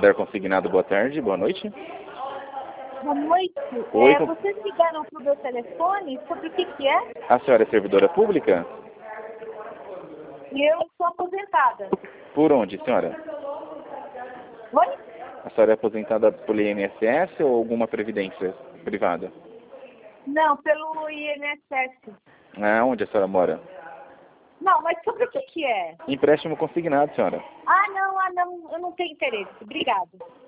Santander Consignado, boa tarde, boa noite. Boa noite. Oi, Vocês ligaram para o meu telefone sobre o que é? A senhora é servidora pública? Eu sou aposentada. Por onde, senhora? Oi? A senhora é aposentada pelo INSS ou alguma previdência privada? Não, pelo INSS. Ah, onde a senhora mora? Não, mas sobre o que é? Empréstimo consignado, senhora. Não, eu não tenho interesse. Obrigada.